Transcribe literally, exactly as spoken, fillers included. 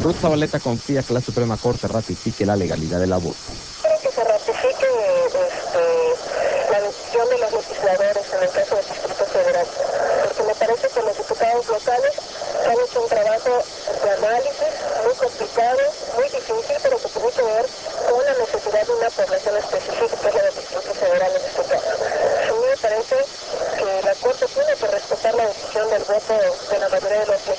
Ruth Zabaleta confía que la Suprema Corte ratifique la legalidad del aborto. Quiero que se ratifique este, la decisión de los legisladores en el caso del Distrito Federal, porque me parece que los diputados locales han hecho un trabajo de análisis muy complicado, muy difícil, pero que tiene que ver con la necesidad de una población específica, que es la del Distrito Federal en este caso. A mí me parece que la Corte tiene que respetar la decisión del voto de la mayoría de los